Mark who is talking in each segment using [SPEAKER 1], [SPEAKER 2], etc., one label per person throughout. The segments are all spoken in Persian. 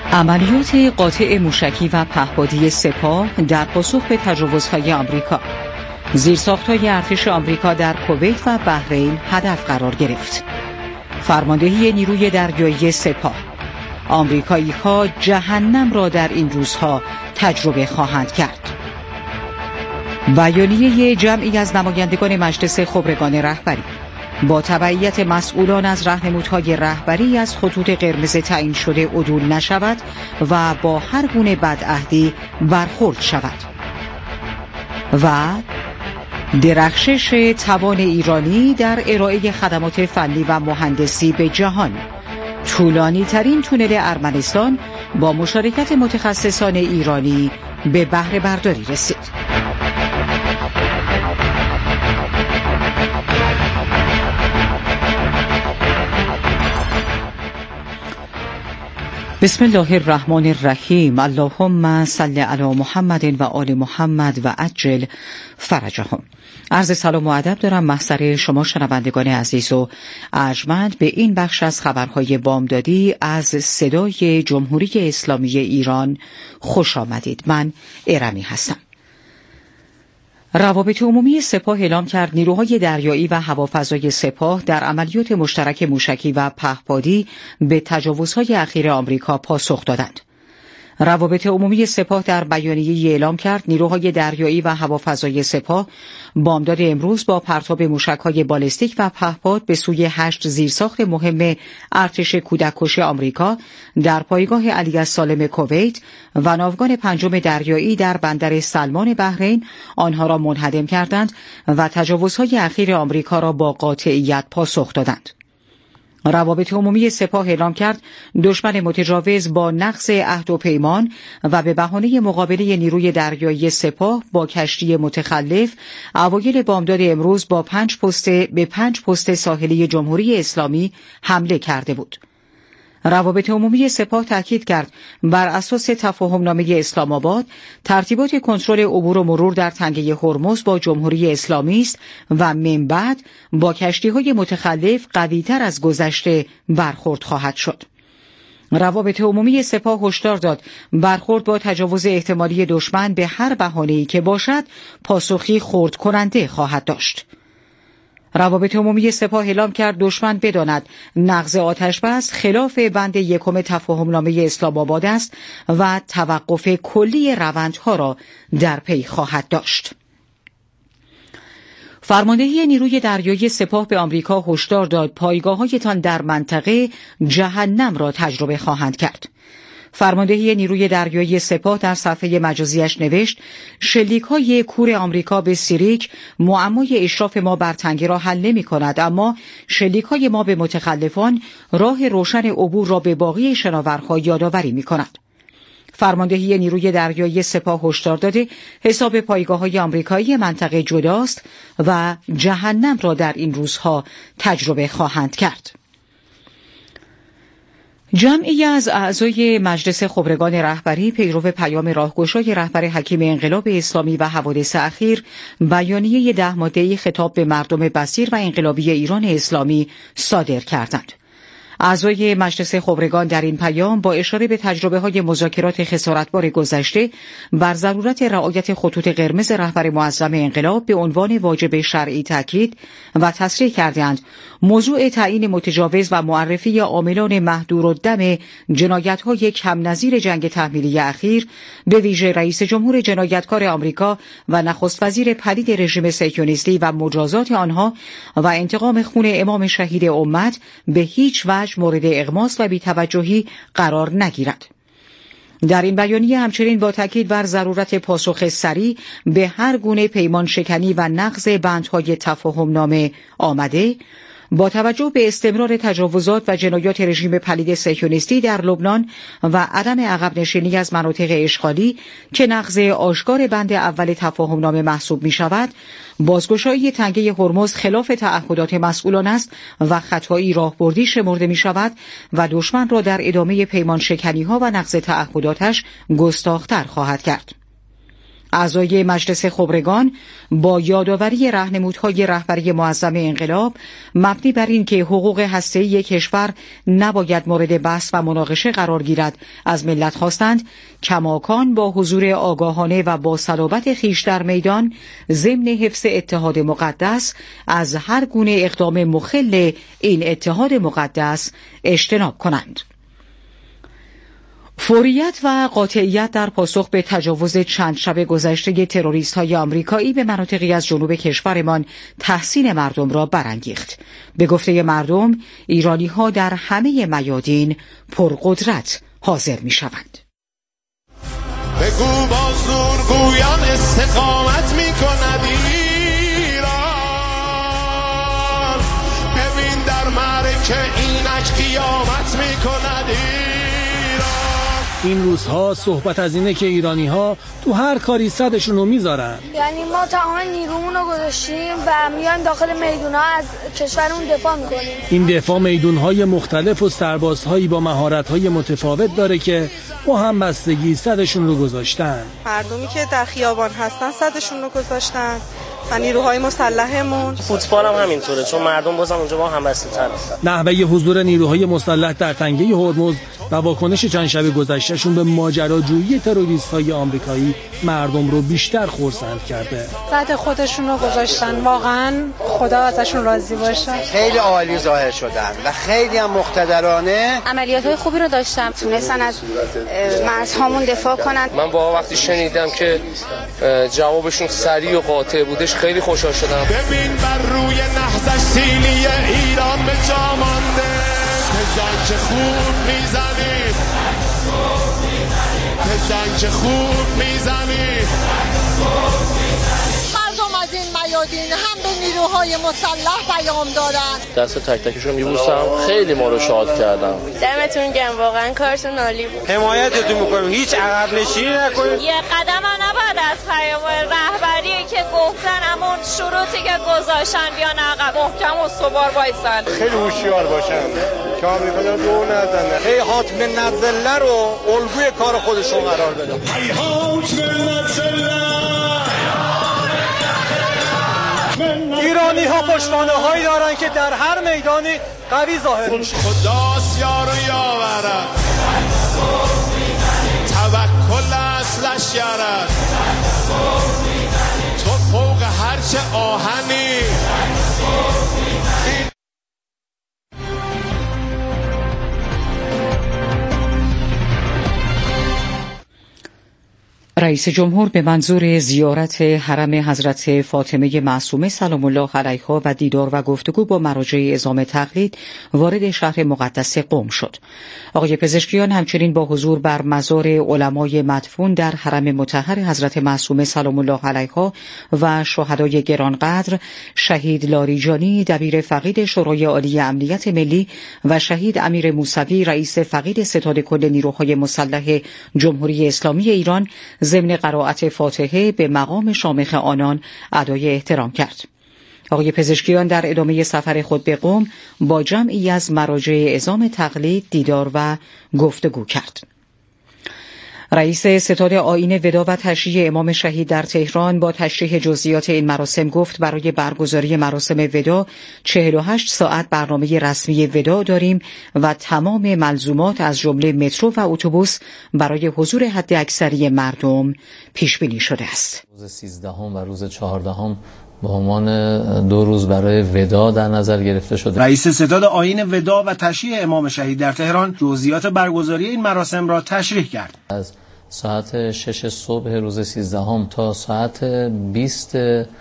[SPEAKER 1] عملیات قاطع موشکی و پهپادی سپاه در پاسخ به تجاوزهای آمریکا. زیرساخت‌های ارتش آمریکا در کویت و بحرین هدف قرار گرفت. فرماندهی نیروی دریایی سپاه: آمریکایی‌ها جهنم را در این روزها تجربه خواهند کرد. بیانیه جمعی از نمایندگان مجلس خبرگان رهبری با تبعیت مسئولان از راهنمودهای رهبری از خطوط قرمز تعیین شده عدول نشود و با هر گونه بدعهدی برخورد شود و درخشش توان ایرانی در ارائه خدمات فنی و مهندسی به جهان. طولانی ترین تونل ارمنستان با مشارکت متخصصان ایرانی به بهره برداری رسید. بسم الله الرحمن الرحیم. اللهم صل علی محمد و آل محمد و عجل فرجهم. عرض سلام و ادب دارم محضر شما شنوندگان عزیز و ارجمند به این بخش از خبرهای بامدادی از صدای جمهوری اسلامی ایران خوش آمدید. من ارمی هستم. روابط عمومی سپاه اعلام کرد نیروهای دریایی و هوافضای سپاه در عملیات مشترک موشکی و پهپادی به تجاوزهای اخیر آمریکا پاسخ دادند. روابط عمومی سپاه در بیانیه‌ای اعلام کرد نیروهای دریایی و هوافضای سپاه بامداد امروز با پرتاب موشک‌های بالستیک و پهپاد به سوی 8 زیرساخت مهم ارتش کودککش آمریکا در پایگاه علی السالم کویت و ناوگان پنجم دریایی در بندر سلمان بحرین آنها را منهدم کردند و تجاوزهای اخیر آمریکا را با قاطعیت پاسخ دادند. روابط عمومی سپاه اعلام کرد دشمن متجاوز با نقض عهد و پیمان و به بهانه مقابله نیروی دریایی سپاه با کشتی متخلف اوایل بامداد امروز با 5 پست ساحلی جمهوری اسلامی حمله کرده بود. روابط عمومی سپاه تاکید کرد بر اساس تفاهمنامه اسلام آباد ترتیبات کنترل عبور و مرور در تنگه هرمز با جمهوری اسلامی است و من بعد با کشتی‌های متخلف قوی‌تر از گذشته برخورد خواهد شد. روابط عمومی سپاه هشدار داد برخورد با تجاوز احتمالی دشمن به هر بهانه‌ای که باشد پاسخی خرد کننده خواهد داشت. روابط عمومی سپاه اعلام کرد دشمن بداند نقض آتشبس خلاف بند یکم تفاهمنامه اسلام آباد است و توقف کلی روندها را در پی خواهد داشت. فرماندهی نیروی دریایی سپاه به آمریکا هشدار داد پایگاه‌هایتان در منطقه جهنم را تجربه خواهند کرد. فرماندهی نیروی دریایی سپاه در صفحه مجازیش نوشت شلیک‌های کور آمریکا به سیریک معمای اشراف ما بر تنگه را حل نمی‌کند، اما شلیک‌های ما به متخلفان راه روشن عبور را به باقی شناورها یادآوری می‌کند. فرماندهی نیروی دریایی سپاه هشدار داده حساب پایگاه‌های آمریکایی منطقه جداست و جهنم را در این روزها تجربه خواهند کرد. جمعی از اعضای مجلس خبرگان رهبری پیرو پیام راهگشای رهبر حکیم انقلاب اسلامی و حوادث اخیر بیانیه 10 ماده‌ای خطاب به مردم بصیر و انقلابی ایران اسلامی صادر کردند. اعضای مجلس خبرگان در این پیام با اشاره به تجربه‌های مذاکرات خسارتبار گذشته بر ضرورت رعایت خطوط قرمز رهبر معظم انقلاب به عنوان واجب شرعی تاکید و تصریح کردند موضوع تعیین متجاوز و معرفی عاملان محدورالدم جنایت‌های کم نظیر جنگ تحمیلی اخیر به ویژه رئیس جمهور جنایتکار آمریکا و نخست وزیر پلید رژیم صهیونیستی و مجازات آنها و انتقام خون امام شهید امت به هیچ وجه مورد اغماس و بی‌توجهی قرار نگیرد. در این بیانیه همچنین با تاکید بر ضرورت پاسخ سریع به هر گونه پیمان شکنی و نقض بندهای تفاهمنامه آمده با توجه به استمرار تجاوزات و جنایات رژیم پلید صهیونیستی در لبنان و عدم عقب نشینی از مناطق اشغالی که نقض آشکار بند اول تفاهمنامه محسوب می شود، بازگشایی تنگه هرمز خلاف تعهدات مسئولان است و خطایی راهبردی شمرده می شود و دشمن را در ادامه پیمان شکنی ها و نقض تعهداتش گستاخ‌تر خواهد کرد. اعضای مجلس خبرگان با یادآوری راهنمودهای رهبری معظم انقلاب مبنی بر این که حقوق هسته‌ای کشور نباید مورد بحث و مناقشه قرار گیرد از ملت خواستند کماکان با حضور آگاهانه و با صلابت خویش در میدان ضمن حفظ اتحاد مقدس از هر گونه اقدام مخل این اتحاد مقدس اجتناب کنند. فوریت و قاطعیت در پاسخ به تجاوز چند شب گذشته تروریست‌های آمریکایی به مناطقی از جنوب کشورمان تحسین مردم را برانگیخت. به گفته مردم، ایرانی‌ها در همه میادین پرقدرت حاضر می‌شوند.
[SPEAKER 2] بگو با زورگویان استقامت می‌کند ایران، ببین در معرکه اینک قیامت می‌کند ایران.
[SPEAKER 3] این روزها صحبت از اینه که ایرانی‌ها تو هر کاری صدشون رو میذارن.
[SPEAKER 4] یعنی ما تمام نیرومون رو گذاشتیم و میایم داخل میدون‌ها از کشورمون دفاع میکنیم.
[SPEAKER 3] این دفاع میدون‌های مختلف و سربازهایی با مهارت‌های متفاوت داره که با همبستگی صدشون رو گذاشتن.
[SPEAKER 5] مردمی که در خیابان هستن صدشون رو گذاشتن و نیروهای مسلحمون.
[SPEAKER 6] فوتبال هم همینطوره، چون مردم بازم اونجا با همبسته‌تر هستن.
[SPEAKER 3] نحوه حضور نیروهای مسلح در تنگه هرمز و واکنش چند شب گذشتهشون به ماجراجویی تروریست‌های آمریکایی مردم رو بیشتر خرسند کرده.
[SPEAKER 5] صد خودشون رو گذاشتن، واقعا خدا ازشون راضی باشه.
[SPEAKER 7] خیلی عالی ظاهر شدن و خیلی هم مقتدرانه.
[SPEAKER 8] عملیات‌های خوبی رو داشتن، تونستن از مرزهامون دفاع کنن.
[SPEAKER 9] من با وقتی شنیدم که جوابشون سریع و قاطع بودش خیلی خوشحال شدم.
[SPEAKER 2] ببین بر روی نهضش سیلی ایران به جا مانده، زنگ خوب میزنی، زنگ خوب میزنی.
[SPEAKER 10] مردم از این میادین هم به نیروهای مسلح پیام دادن.
[SPEAKER 9] دست تک تکشون میبوسم، خیلی ما رو شاد کردم.
[SPEAKER 8] دمتون گرم، واقعا کارتون عالی بود.
[SPEAKER 7] حمایتتون میکنیم، هیچ عقب نشینی نکنید.
[SPEAKER 8] یه قدم هم نباید از پیام رهبری که گفتن همون شروطی که گذاشتن بیان عقب، محکم و استوار وایسن.
[SPEAKER 7] خیلی هوشیار باشن که آمریکا دور نزنن. هیهات من نزله رو الگوی کار خودشون قرار بدن.
[SPEAKER 2] هیهات من نزله.
[SPEAKER 3] ایرانی ها پشتوانه هایی دارن که در هر میدانی قوی ظاهر میشه.
[SPEAKER 2] خداست یار و یاورد، توکل اصلش یارد، تو فوق هرچه آهنی.
[SPEAKER 1] رئیس جمهور به منظور زیارت حرم حضرت فاطمه معصومه سلام الله علیها و دیدار و گفتگو با مراجع عظام تقلید وارد شهر مقدس قم شد. آقای پزشکیان همچنین با حضور بر مزار علمای مدفون در حرم مطهر حضرت معصومه سلام الله علیها و شهدای گرانقدر شهید لاریجانی دبیر فقید شورای عالی امنیت ملی و شهید امیر موسوی رئیس فقید ستاد کل نیروهای مسلح جمهوری اسلامی ایران ضمن قرائت فاتحه به مقام شامخ آنان ادای احترام کرد. آقای پزشکیان در ادامه سفر خود به قم با جمعی از مراجع عظام تقلید دیدار و گفتگو کرد. رئیس ستاد آیین ودا و تشییع امام شهید در تهران با تشریح جزئیات این مراسم گفت برای برگزاری مراسم ودا 48 ساعت برنامه رسمی ودا داریم و تمام ملزومات از جمله مترو و اتوبوس برای حضور حد اکثری مردم پیش بینی شده است.
[SPEAKER 11] روز 13 و روز 14 به عنوان 2 روز برای ودا در نظر گرفته شده.
[SPEAKER 3] رئیس ستاد آیین ودا و تشییع امام شهید در تهران جزئیات برگزاری این مراسم را تشریح کرد.
[SPEAKER 11] از ساعت 6 صبح روز 13 تا ساعت 20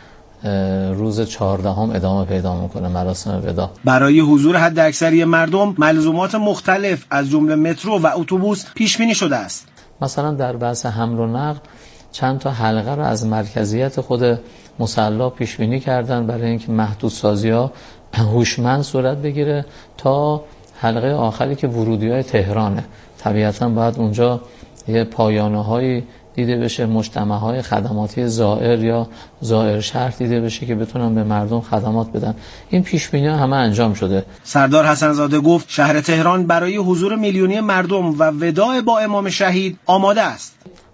[SPEAKER 11] روز 14 ادامه پیدا میکنه مراسم ودا.
[SPEAKER 3] برای حضور حد اکثری مردم ملزومات مختلف از جمله مترو و اتوبوس پیش بینی شده است.
[SPEAKER 11] مثلا در بحث حمل و نقل چند تا حلقه را از مرکزیت خود مصلی پیش بینی کردن برای اینکه محدودسازی‌ها هوشمند صورت بگیره تا حلقه آخری که ورودی‌های تهرانه. طبیعتاً باید اونجا یه پایانه‌هایی دیده بشه، مجتمع‌های خدماتی زائر یا زائر شهر دیده بشه که بتونن به مردم خدمات بدن. این پیش‌بینی‌ها همه انجام شده.
[SPEAKER 3] سردار حسن‌زاده گفت شهر تهران برای حضور میلیونی مردم و وداع با امام شهید آماده است.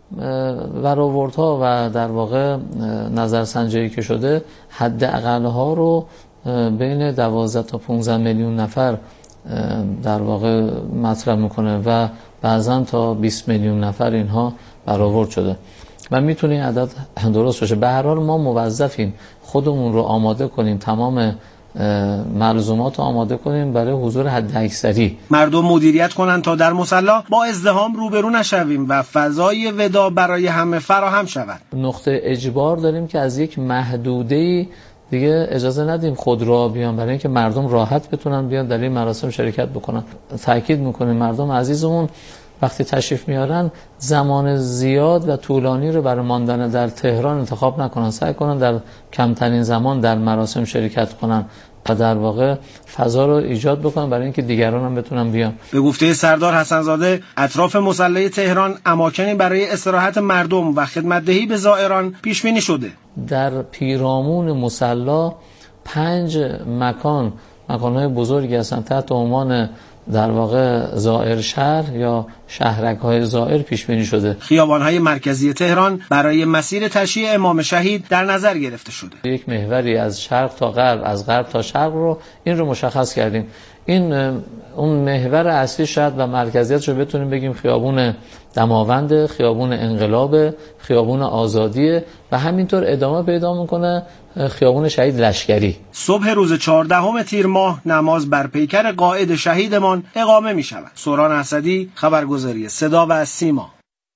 [SPEAKER 11] برآوردها و در واقع نظرسنجی که شده حداقل‌ها رو بین 12 تا 15 میلیون نفر در واقع مطرح میکنه و بعضا تا 20 میلیون نفر اینها برآورد شده و میتونه این عدد درست باشه. به هر حال ما موظفیم خودمون رو آماده کنیم، تمام ملزومات رو آماده کنیم برای حضور حداکثری.
[SPEAKER 12] مردم مدیریت کنن تا در مصلی با ازدحام روبرو نشویم و فضای وداع برای همه فراهم شود.
[SPEAKER 11] نقطه اجبار داریم که از یک محدوده‌ای دیگه اجازه ندیم خودرو بیان، برای اینکه مردم راحت بتونن بیان در این مراسم شرکت بکنن. تاکید میکنیم مردم عزیزمون وقتی تشریف میارن زمان زیاد و طولانی رو برای ماندن در تهران انتخاب نکنن، سعی کنن در کمترین زمان در مراسم شرکت کنن و در واقع فضا رو ایجاد بکنن برای اینکه دیگران هم بتونن بیان.
[SPEAKER 12] به گفته سردار حسن‌زاده اطراف مصلی تهران اماکنی برای استراحت مردم و خدمت‌دهی به زائران پیش بینی شده.
[SPEAKER 11] در پیرامون مصلی 5 مکان‌های بزرگی هستن تحت عنوان در واقع زائر شهر یا شهرک‌های زائر پیش بینی شده.
[SPEAKER 12] خیابان‌های مرکزی تهران برای مسیر تشییع امام شهید در نظر گرفته شده.
[SPEAKER 11] یک محوری از شرق تا غرب، از غرب تا شرق رو مشخص کردیم. این اون محور اصلی شاید و مرکزیتش رو بتونیم بگیم خیابون دماوند، خیابون انقلاب، خیابون آزادی و همینطور ادامه پیدا میکنه خیابون شهید لشکری.
[SPEAKER 12] صبح روز 14 تیر ماه نماز بر پیکر قائد شهیدمان اقامه می شود. سوران اسدی، خبرگزاری صدا و سیما.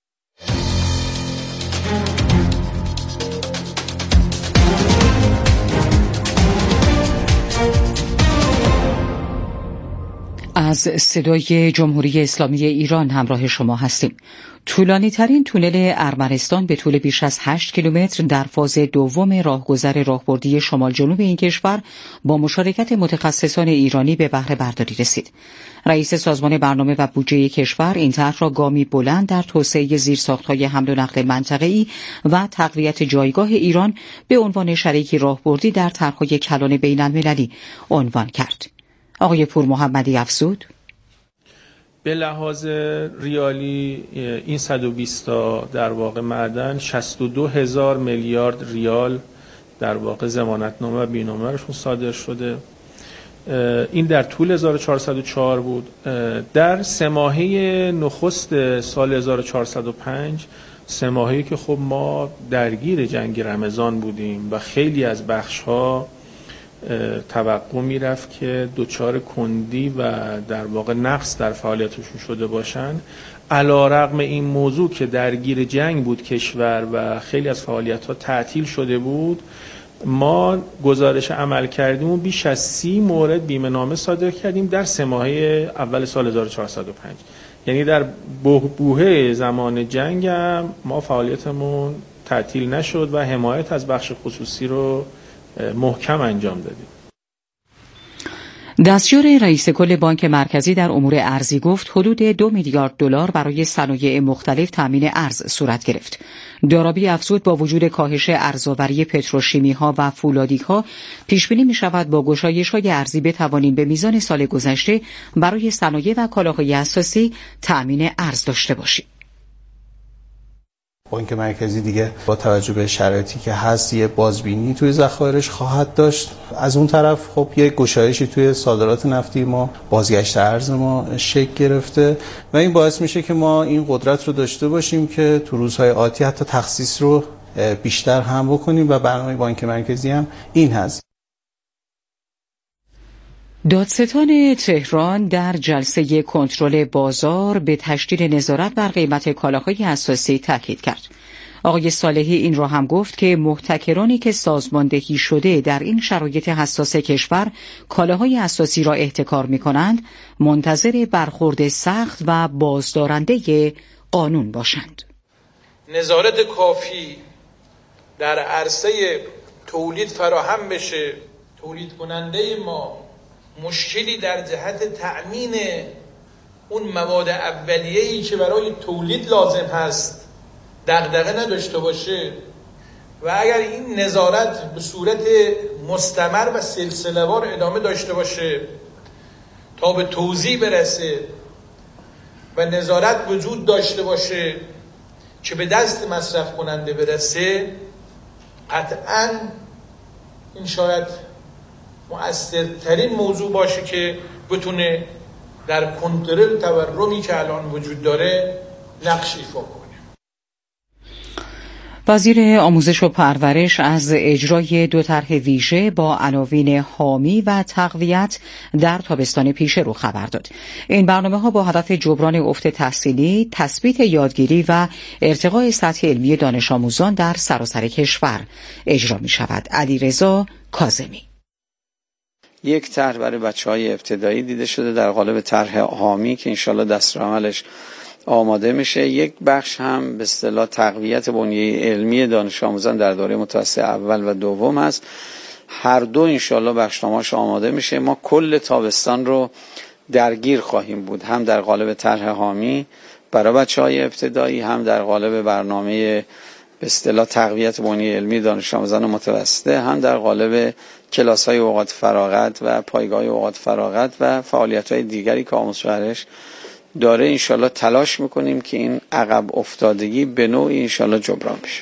[SPEAKER 1] از صدای جمهوری اسلامی ایران همراه شما هستیم. طولانی ترین تونل ارمنستان به طول بیش از 8 کیلومتر در فاز دوم راهگذر راهبردی شمال جنوب این کشور با مشارکت متخصصان ایرانی به بهره برداری رسید. رئیس سازمان برنامه و بودجه کشور این طرح را گامی بلند در توسعه زیرساخت‌های حمل و نقل منطقه‌ای و تقویت جایگاه ایران به عنوان شریکی راهبردی در طرح‌های کلان بین‌المللی عنوان کرد. آقای پور محمدی افزود:
[SPEAKER 13] به لحاظ ریالی این 120 تا در واقع معدن 62,000 میلیارد ریال در واقع ضمانتنامه و بی‌نامه‌شون صادر شده. این در طول 1404 بود. در 3 ماهه نخست سال 1405 3 ماهه‌ای که خب ما درگیر جنگ رمضان بودیم و خیلی از بخش‌ها توقع میرفت که دچار کندی و در واقع نقص در فعالیتشون شده باشن. علی‌رغم این موضوع که درگیر جنگ بود کشور و خیلی از فعالیت‌ها تعطیل شده بود، ما گزارش عمل کردیم و بیش از 30 مورد بیمه نامه صادر کردیم در 3 ماهه اول سال 1405. یعنی در بحبوحه زمان جنگ هم ما فعالیتمون تعطیل نشد و حمایت از بخش خصوصی رو محکم انجام دادیم.
[SPEAKER 1] دستیار رئیس کل بانک مرکزی در امور ارزی گفت حدود 2 میلیارد دلار برای صنایع مختلف تامین ارز صورت گرفت. دارابی افزود با وجود کاهش ارزآوری پتروشیمی ها و فولادیک ها پیش بینی می شود با گشایش های ارزی بتوانیم به میزان سال گذشته برای صنایع و کالاهای اساسی تامین ارز داشته باشیم.
[SPEAKER 14] بانک مرکزی دیگه با توجه به شرایطی که هست یه بازبینی توی ذخایرش خواهد داشت. از اون طرف خب یه گشایشی توی صادرات نفتی ما، بازگشت ارز ما شکل گرفته و این باعث میشه که ما این قدرت رو داشته باشیم که تو روزهای آتی حتی تخصیص رو بیشتر هم بکنیم و برنامه بانک مرکزی هم این هست.
[SPEAKER 1] دادستان تهران در جلسه کنترل بازار به تشدید نظارت بر قیمت کالاهای اساسی تاکید کرد. آقای صالحی این را هم گفت که محتکرانی که سازماندهی شده در این شرایط حساس کشور کالاهای اساسی را احتکار می‌کنند، منتظر برخورد سخت و بازدارنده قانون باشند.
[SPEAKER 15] نظارت کافی در عرصه تولید فراهم بشه، تولید کننده ما مشکلی در جهت تأمین اون مواد اولیه‌ای که برای تولید لازم هست دغدغه نداشته باشه و اگر این نظارت به صورت مستمر و سلسله‌وار ادامه داشته باشه تا به توزیع برسه و نظارت وجود داشته باشه که به دست مصرف کننده برسه، قطعاً این شاید مؤثرترین موضوع باشه که بتونه در کنترل تورمی که الان وجود داره نقش ایفا کنه.
[SPEAKER 1] وزیر آموزش و پرورش از اجرای 2 طرح ویژه با عناوین حامی و تقویت در تابستان پیش رو خبر داد. این برنامه‌ها با هدف جبران افت تحصیلی، تثبیت یادگیری و ارتقاء سطح علمی دانش آموزان در سراسر کشور اجرا می شود. علیرضا کاظمی.
[SPEAKER 16] یک طرح برای بچه‌های ابتدایی دیده شده در قالب طرح حامی که انشالله دستورالعملش آماده میشه. یک بخش هم به اصطلاح تقویت بنیه علمی دانش آموزان در دوره متوسط اول و دوم هست. هر دو انشالله بخشنامه‌اش آماده میشه. ما کل تابستان رو درگیر خواهیم بود، هم در قالب طرح حامی برای بچه‌های ابتدایی، هم در قالب برنامه به اصطلاح تقویت بنیه علمی دانش آموزان متوسطه، هم در قالب کلاس‌های اوقات فراغت و پایگاه اوقات فراغت و فعالیت‌های دیگری که آموزش و پرورش داره. انشالله تلاش میکنیم که این عقب افتادگی به نوعی انشالله جبران بشه.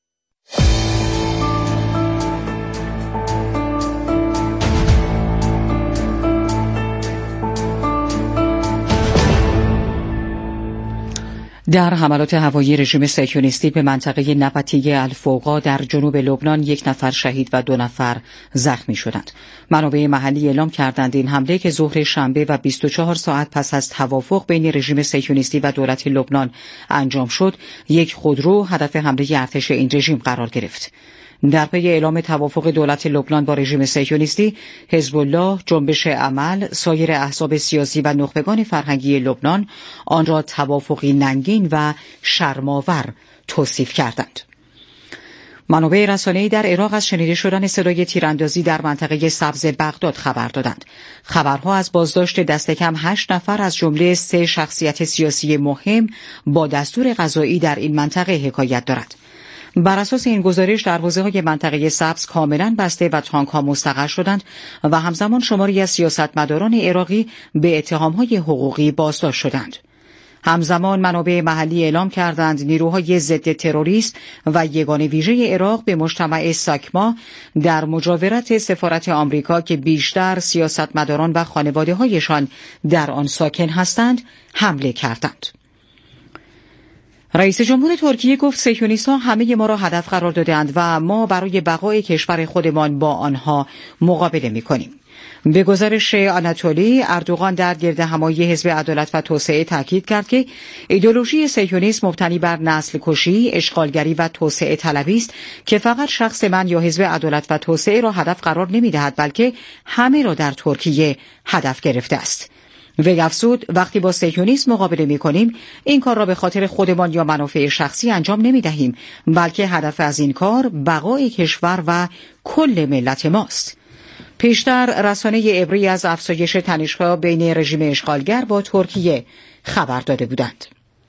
[SPEAKER 1] در حملات هوایی رژیم صهیونیستی به منطقه نبطیه الفوقا در جنوب لبنان 1 نفر شهید و 2 نفر زخمی شدند. منابع محلی اعلام کردند این حمله که ظهر شنبه و 24 ساعت پس از توافق بین رژیم صهیونیستی و دولت لبنان انجام شد، یک خودرو هدف حمله ارتش این رژیم قرار گرفت. در پی اعلام توافق دولت لبنان با رژیم صهیونیستی، حزب الله، جنبش عمل، سایر احزاب سیاسی و نخبگان فرهنگی لبنان آن را توافقی ننگین و شرم‌آور توصیف کردند. منابع رسانه‌ای در عراق از شنیده شدن صدای تیراندازی در منطقه سبز بغداد خبر دادند. خبرها از بازداشت دست کم 8 نفر از جمله 3 شخصیت سیاسی مهم با دستور قضایی در این منطقه حکایت دارد. بر اساس این گزارش در حوزه‌های منطقه سبز کاملا بسته و تانک‌ها مستقر شدند و همزمان شماری از سیاستمداران عراقی به اتهام‌های حقوقی بازداشت شدند. همزمان منابع محلی اعلام کردند نیروهای ضد تروریست و یگان ویژه عراق به مجتمع ساکما در مجاورت سفارت آمریکا که بیشتر سیاستمداران و خانواده‌هایشان در آن ساکن هستند حمله کردند. رئیس جمهور ترکیه گفت صهیونیست‌ها همه ما را هدف قرار دادند و ما برای بقای کشور خودمان با آنها مقابله می‌کنیم. به گزارش آناتولی، اردوغان در گردهمایی حزب عدالت و توسعه تاکید کرد که ایدئولوژی صهیونیسم مبتنی بر نسل کشی، اشغالگری و توسعه طلبی است که فقط شخص من یا حزب عدالت و توسعه را هدف قرار نمی‌دهد، بلکه همه را در ترکیه هدف گرفته است. وی افزود وقتی با صهیونیسم مقابله می‌کنیم این کار را به خاطر خودمان یا منافع شخصی انجام نمی‌دهیم، بلکه هدف از این کار بقای کشور و کل ملت ماست. پیشتر رسانه عبری از افزایش تنش‌ها بین رژیم اشغالگر با ترکیه خبر داده بودند.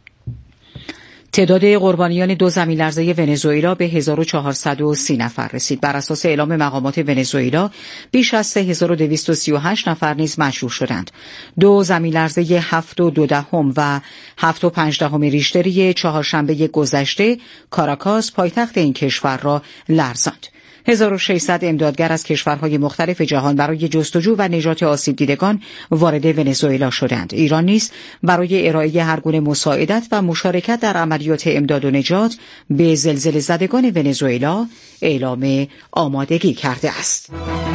[SPEAKER 1] تعداد قربانیان 2 زمین‌لرزه ونزوئلا به 1430 نفر رسید. بر اساس اعلام مقامات ونزوئلا بیش از 3238 نفر نیز مجروح شدند. 2 زمین‌لرزه 7.2 و 7.5 ریشتری چهارشنبه گذشته کاراکاس پایتخت این کشور را لرزاند. 1600 امدادگر از کشورهای مختلف جهان برای جستجو و نجات آسیب دیدگان وارد ونزوئلا شدند. ایران نیز برای ارائه هر گونه مساعدت و مشارکت در عملیات امداد و نجات به زلزله زدگان ونزوئلا اعلام آمادگی کرده است.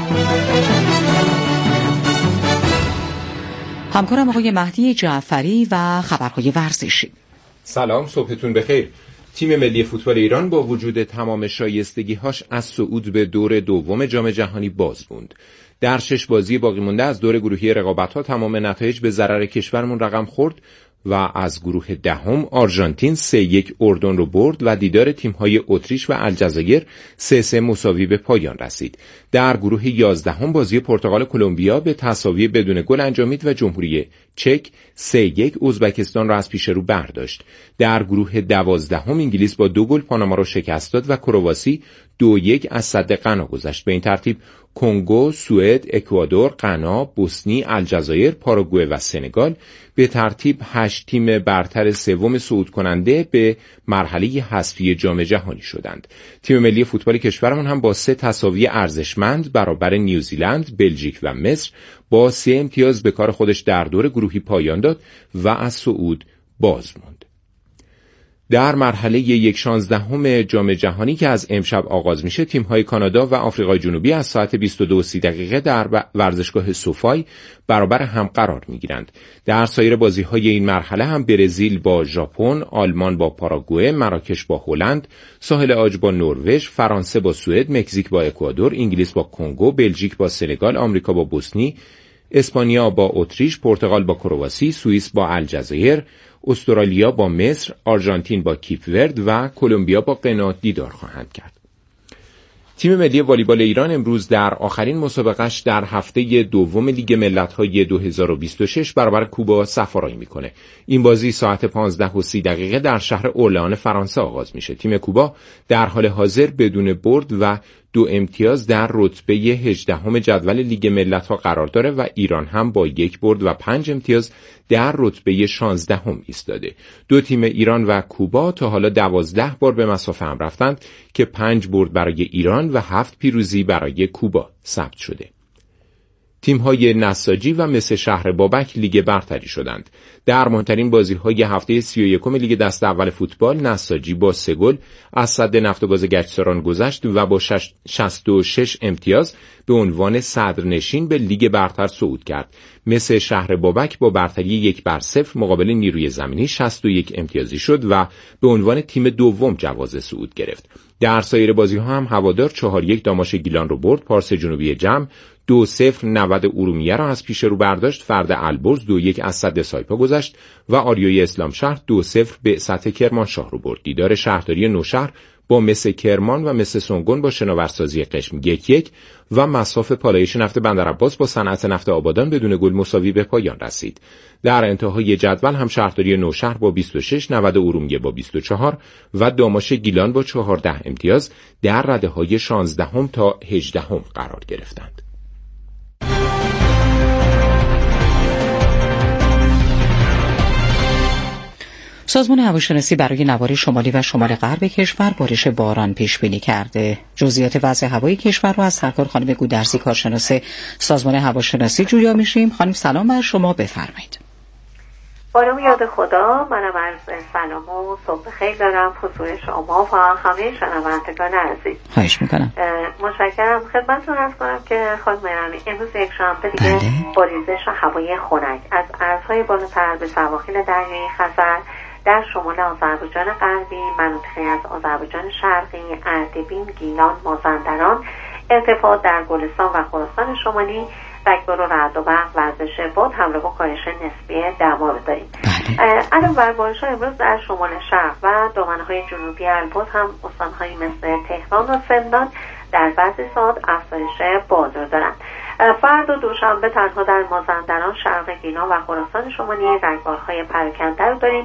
[SPEAKER 1] همکارم آقای مهدی جعفری و خبرهای ورزشی.
[SPEAKER 17] سلام، صبحتون بخیر. تیم ملی فوتبال ایران با وجود تمام شایستگی‌هاش از صعود به دور دوم جام جهانی باز موند. در 6 بازی باقی مونده از دور گروهی رقابت‌ها تمام نتایج به ضرر کشورمون رقم خورد و از گروه دهم آرژانتین 3-1 اردن رو برد و دیدار تیم‌های اتریش و الجزایر 3-3 مساوی به پایان رسید. در گروه 11 بازی پرتغال کلمبیا به تساوی بدون گل انجامید و جمهوری چک 3-1 ازبکستان را از پیش رو برداشت. در گروه 12 انگلیس با 2 گل پاناما را شکست داد و کرواسی 2-1 از سد غنا گذشت. به این ترتیب کنگو، سوئد، اکوادور، غنا، بوسنی، الجزایر، پاراگوئه و سنگال به ترتیب 8 تیم برتر سوم صعود کننده به مرحله حذفی جام جهانی شدند. تیم ملی فوتبال کشورمون هم با 3 تساوی ارزشمند برابر نیوزیلند، بلژیک و مصر با 3 امتیاز به کار خودش در دور گروهی پایان داد و از صعود باز موند. در مرحله 1/16 جام جهانی که از امشب آغاز میشه، تیم‌های کانادا و آفریقای جنوبی از ساعت 22:30 در ورزشگاه سوفای برابر هم قرار میگیرند. در سایر بازی‌های این مرحله هم برزیل با ژاپن، آلمان با پاراگوئه، مراکش با هلند، ساحل عاج با نروژ، فرانسه با سوئد، مکزیک با اکوادور، انگلیس با کنگو، بلژیک با سنگال، آمریکا با بوسنی، اسپانیا با اتریش، پرتغال با کرواسی، سوئیس با الجزایر، استرالیا با مصر، آرژانتین با کیپ ورد و کلمبیا با غنا دیدار خواهند کرد. تیم ملی والیبال ایران امروز در آخرین مسابقهش در هفته دوم لیگ ملت‌های 2026 برابر کوبا سفارایی میکنه. این بازی ساعت 15:30 در شهر اورلئان فرانسه آغاز میشه. تیم کوبا در حال حاضر بدون برد و 2 امتیاز در رتبه 18 جدول لیگ ملت‌ها قرار داره و ایران هم با 1 برد و 5 امتیاز در رتبه 16 ایستاده. 2 تیم ایران و کوبا تا حالا 12 بار به مسافه هم رفتند که 5 برد برای ایران و 7 پیروزی برای کوبا ثبت شده. تیم‌های نساجی و مس شهر بابک لیگ برتری شدند. در مهمترین بازی‌های هفته 31 لیگ دست اول فوتبال، نساجی با 3 گل از سد نفت و گاز گچساران گذشت و با 66 امتیاز به عنوان صدرنشین به لیگ برتر صعود کرد. مس شهر بابک با برتری 1-0 مقابل نیروی زمینی 61 امتیازی شد و به عنوان تیم دوم جواز صعود گرفت. در سایر بازی‌ها هم هوادار 4-1 داماش گیلان رو برد، پارس جنوبی جمع 2-0 90 ارومیه را از پیش رو برداشت، فرد البرز 2-1 از سد سایپا گذشت و آریای اسلام شهر 2-0 به سطح کرمانشاه رو برد. دیدار شهرداری نوشهر با مس کرمان و مس سنگون با شناورسازی قشم 1-1 و مصاف پالایش نفت بندرعباس با صنعت نفت آبادان بدون گل مساوی به پایان رسید. در انتهای جدول هم شهرداری نوشهر با 26 90 ارومیه با 24 و داماش گیلان با 14 امتیاز در رده‌های 16 تا 18 قرار گرفتند.
[SPEAKER 1] سازمان هواشناسی برای نواحی شمالی و شمال غرب کشور بارش باران پیش بینی کرده. جزئیات وضع هوایی کشور رو از سرکار خانم گودرزی کارشناس سازمان هواشناسی جویا میشیم. خانم سلام بر شما، بفرمایید.
[SPEAKER 18] بانو یاد خدا، منم عرض سلام و صبح خیر دارم حضور شما و همه شنوندگان عزیز.
[SPEAKER 1] خواهش میکنم.
[SPEAKER 18] متشکرم. خدمتتون عرض کنم که خانم ایرانی امروز یک شنبه دیگه با ریزش هوای خنک از ارزهای بالاتر به سواحل دریای خزر در شمال آذربایجان غربی، مناطقی از آذربایجان شرقی، اردبیل، گیلان، مازندران، ارتفاع در گلستان و خراسان شمالی، رگبار و رعد و برق، وزش باد همراه با کاهش نسبی دما رو داریم. علاوه بر بارش‌ها امروز در شمال شرق و دامنه‌های جنوبی البرز هم استان‌هایی مثل تهران و زندان در بعضی ساعات افزایش باد رو دارن. فردا دوشنبه تنها در مازندران، شرق گیلان و خراسان شمالی رگبارهای پراکنده رو داریم.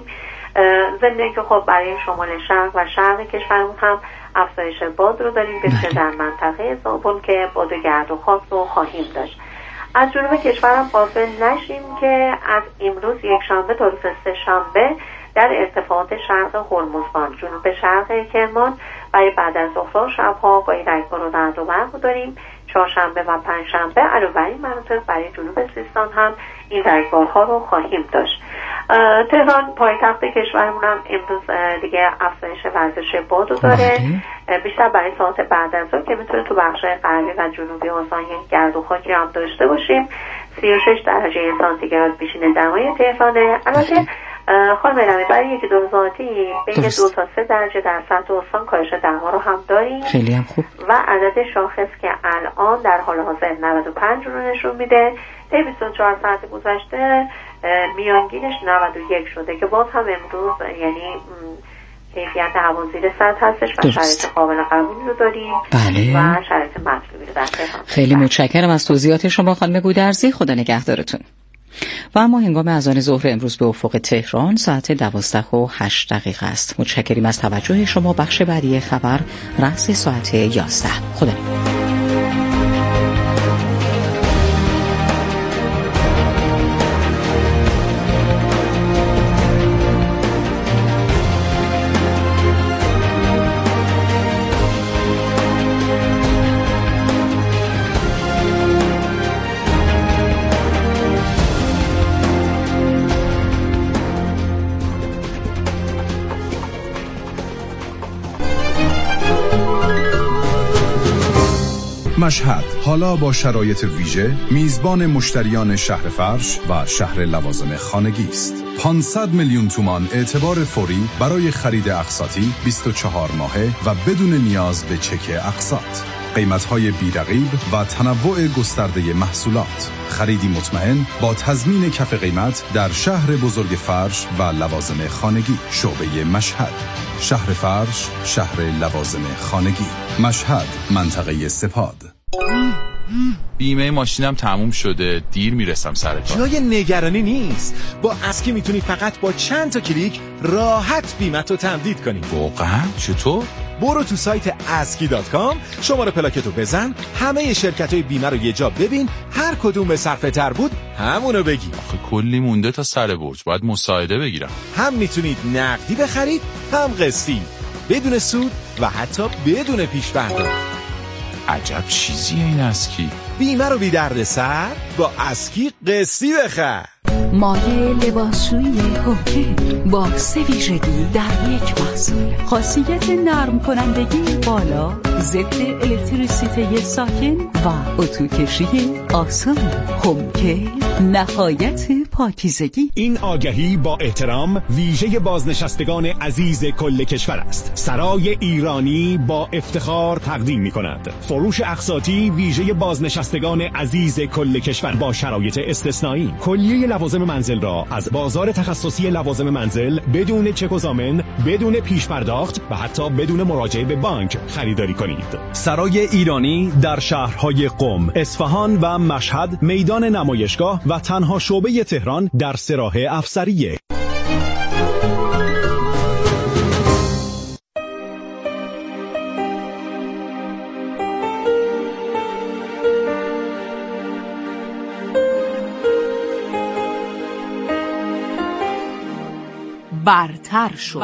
[SPEAKER 18] ضمن که خب برای شمال شرق و شرق کشورمون هم افزایش باد رو داریم، بسیار در منطقه زابل که باد گرد و خاص رو خواهیم داشت. از جنوب کشورم غافل نشیم که از امروز یک شنبه تا روز سه شنبه در ارتفاعات شرق هرمزگان، جنوب شرق کرمان برای بعد از ظهر شبها با رگبار و رعد و برق داریم. چهارشنبه و پنجشنبه علاوه بر این مناطق برای جنوب سیستان هم این رگبارها رو خواهیم داشت. تهران پایتخت کشورمون هم امروز دیگه افزایش وزش باد رو داره، بیشتر برای ساعت بعد از ظهر که میتونه تو بخش‌های غربی و جنوبی استان یک گرد و خاکی هم داشته باشیم. 36 درجه سانتیگراد بیشین دمای تهرانه. البته خانم ایرانی برای یکی دو روز آتی بین 2 تا 3 درجه در سطح استان کاهش دما رو هم داریم.
[SPEAKER 1] خیلی هم خوب.
[SPEAKER 18] و عدد شاخص که الان در حال حاضر 95 رو نشون میده. طی 24 ساعت گذشته میانگینش 91 شده که باز هم امروز یعنی کیفیت هوا زیر سطح هستش و شرایط قابل قبولی رو داریم.
[SPEAKER 1] بله.
[SPEAKER 18] و شرایط مطلوبی رو در تهران.
[SPEAKER 1] خیلی متشکرم از توضیحات شما خانم گودرزی. خدا نگهدارتون. و اما هنگام اذان ظهر امروز به افق تهران ساعت 12:08 است. متشکریم از توجه شما. بخش بعدی خبر رأس ساعت 11. خدا نگهدار.
[SPEAKER 19] مشهد حالا با شرایط ویژه میزبان مشتریان شهر فرش و شهر لوازم خانگی است. 500 میلیون تومان اعتبار فوری برای خرید اقساطی 24 ماهه و بدون نیاز به چک اقساط. قیمت‌های بی‌رقیب و تنوع گسترده محصولات. خریدی مطمئن با تضمین کف قیمت در شهر بزرگ فرش و لوازم خانگی. شعبه مشهد، شهر فرش، شهر لوازم خانگی. مشهد، منطقه سپاد.
[SPEAKER 20] بیمه ماشینم تموم شده، دیر میرسم سر کار.
[SPEAKER 2] جای نگرانی نیست. با اسکی میتونی فقط با چند تا کلیک راحت بیمه‌تو تمدید کنی.
[SPEAKER 20] واقعا؟ چطور؟
[SPEAKER 2] برو تو سایت aski.com، شماره پلاکتو بزن، همه شرکت‌های بیمه رو یه جا ببین، هر کدوم به صرفه تر بود همونو بگی.
[SPEAKER 20] آخه کلی مونده تا سر برج، باید مساعده بگیرم.
[SPEAKER 2] هم میتونید نقدی بخرید، هم قسطی، بدون سود و حتی بدون پیش پرداخت.
[SPEAKER 20] عجب چیزیه این اسکی.
[SPEAKER 2] بیمه رو بی درد سر با اسکی قسطی بخر.
[SPEAKER 21] مایع لباسشویی هوکه با 3 ویژگی در یک محصول. خاصیت نرم کنندگی بالا، ضد الکتریسیته ساکن و اتوکشی آسان. هوکه نهایت پاکیزگی.
[SPEAKER 22] این آگهی با احترام ویژه بازنشستگان عزیز کل کشور است. سرای ایرانی با افتخار تقدیم می‌کند فروش اقساطی ویژه بازنشستگان عزیز کل کشور با شرایط استثنایی. کلیه لوازم منزل را از بازار تخصصی لوازم منزل بدون چک و ضامن، بدون پیش پرداخت و حتی بدون مراجعه به بانک خریداری کنید. سرای ایرانی در شهرهای قم، اصفهان و مشهد، میدان نمایشگاه و تنها شعبه تهران در سراح افسریه.
[SPEAKER 21] برتر شد.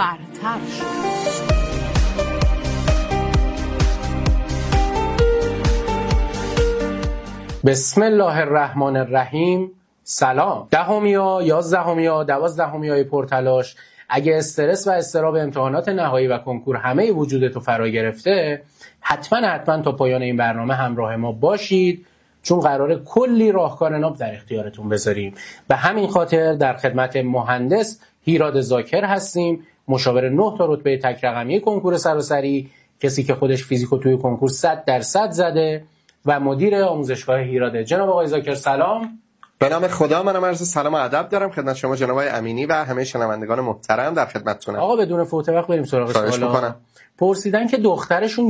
[SPEAKER 23] بسم الله الرحمن الرحیم. سلام. 10 یا 11 یا 12 پرتلاش، اگه استرس و اضطراب امتحانات نهایی و کنکور همه وجودتو فرا گرفته، حتما تا پایان این برنامه همراه ما باشید، چون قراره کلی راهکار ناب در اختیارتون بذاریم. به همین خاطر در خدمت مهندس هیراد زاکر هستیم، مشاور 9 تا رتبه تک رقمی کنکور سراسری، کسی که خودش فیزیکو توی کنکور 100% زده و مدیر آموزشگاه هیراده. جناب آقای زاکر سلام.
[SPEAKER 24] به نام خدا، منم عرض سلام و ادب دارم خدمت شما جناب آقای امینی و همه شنوندگان محترم در خدمتتونم.
[SPEAKER 23] آقا بدون فوت وقت بریم سراغ سوالا. پرسیدن که دخترشون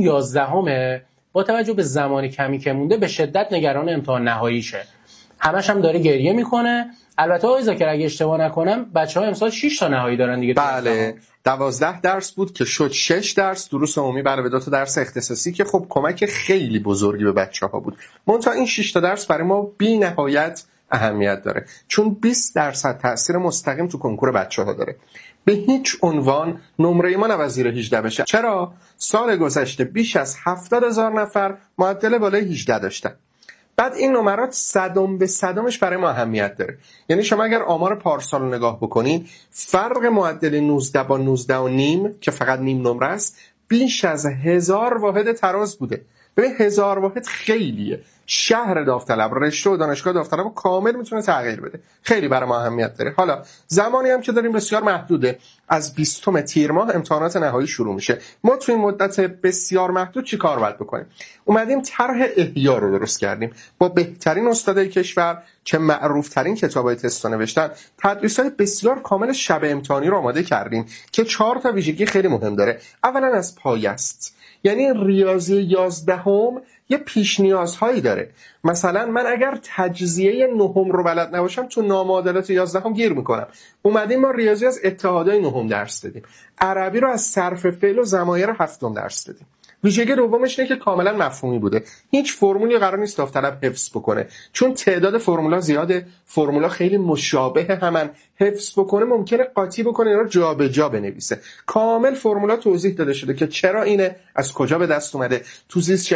[SPEAKER 23] 11 با توجه به زمان کمی که مونده به شدت نگران امتحان نهاییشه. همش هم داره گریه میکنه. البته آقای زاکر اگه اشتباه نکنم بچه‌ها امسال 6 تا نهایی دارن دیگه.
[SPEAKER 24] بله، 12 درس بود که شد 6 درس دروس عمومی علاوه به 2 تا درس اختصاصی که خب کمک خیلی بزرگی به بچه‌ها بود. منتها این 6 تا درس برای ما بی‌نهایت اهمیت داره، چون 20% تأثیر مستقیم تو کنکور بچه‌ها داره. به هیچ عنوان نمره ما نباید زیر 18 بشه. چرا؟ سال گذشته بیش از 70,000 نفر معدل بالای 18 داشتن. بعد این نمرات صدم به صدمش برای ما اهمیت داره. یعنی شما اگر آمار پارسال رو نگاه بکنین، فرق معدل 19 با 19 و نیم که فقط نیم نمره است بیش از 1000 واحد تراز بوده. ببین 1000 واحد خیلیه. شهر داوطلب، رشته و دانشگاه داوطلب کامل میتونه تغییر بده. خیلی برای ما اهمیت داره. حالا زمانی هم که داریم بسیار محدوده. از 20 تیر ماه امتحانات نهایی شروع میشه. ما تو این مدت بسیار محدود چی کار باید بکنیم؟ اومدیم طرح احیا رو درست کردیم با بهترین استادای کشور که معروف ترین کتابای تست نوشتن. تدریس‌های بسیار کامل شب امتحانی رو آماده کردیم که 4 تا ویژگی خیلی مهم داره. اولا از پایه است. یعنی ریاضی 11 یه پیش نیازهایی داره. داره. مثلا من اگر تجزیه نهم رو بلد نباشم تو نامعادلات 11 گیر میکنم. اومدیم ما ریاضی از اتحادهای نهم درس دادیم، عربی رو از صرف فعل و ضمایر 7 درس دادیم. ویژگی دومش اینه که کاملا مفهومی بوده. هیچ فرمولی قرار نیست داوطلب حفظ بکنه، چون تعداد فرمولا زیاده، فرمولا خیلی مشابه همن. حفظ بکنه ممکنه قاطی بکنه، اینا رو جابجا بنویسه. کامل فرمولا توضیح داده شده که چرا اینه، از کجا به دست اومده، تو زیست